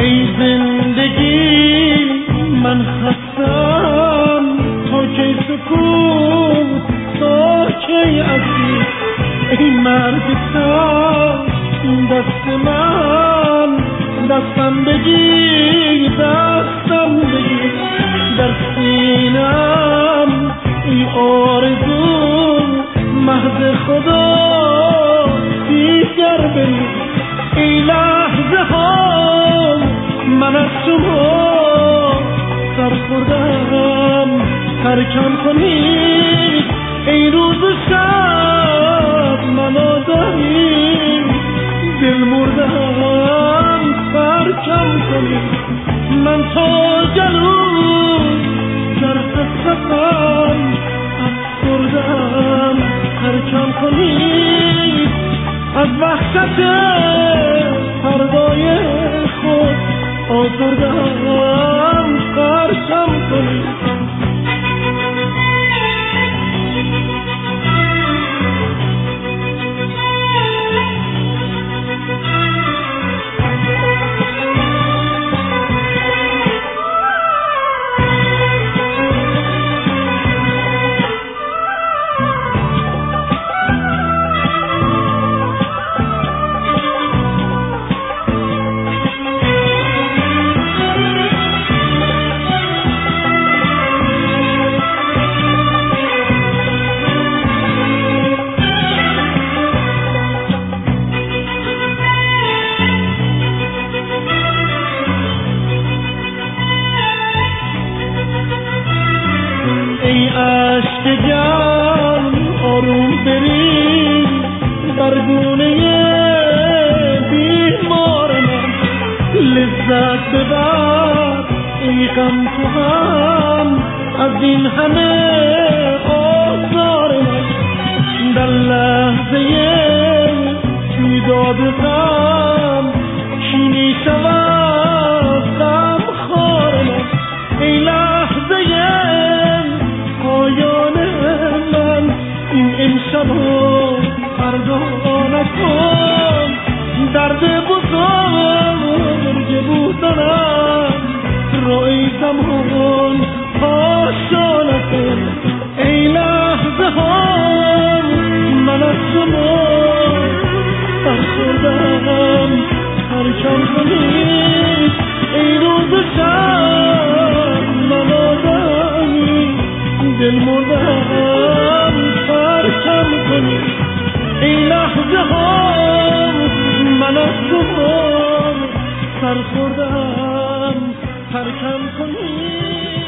ای زندگی من خستم، تا کی سکوت، تا کی اسیر. ای مرگ سر دست من، دستم بگیر، دستم بگیر. در سینم ای آرزو مهد خدا دیگر بمیر. ای لحظه ها من از شما سرخوردم، ترکم کنید. ای روز و شب من آزادی، دل مردم ترکم کنید. من تا جلوس در حسرتم افسردم، ترکم کنید. از وحشت فردای خود آزردم، ترکم کنید. ای عشق جان آروم بریز بر گونه بیمار من، لذت ببر ای غم تو هم از این همه آزار من. در لحظه بیداد غم چینی شود غم خار من. ای لحظه پایان من، این امشب و فردا نکن. درد بزرگ بودنم رو ای زمان پاشا نکن. ای لحظه ها من از شما برخوردم، ترکم کنید. ای روز و شب من آدمی، دل مردم ترکم کنید. ای لحظه ها من از شما سرخوردم، ترکم کنید.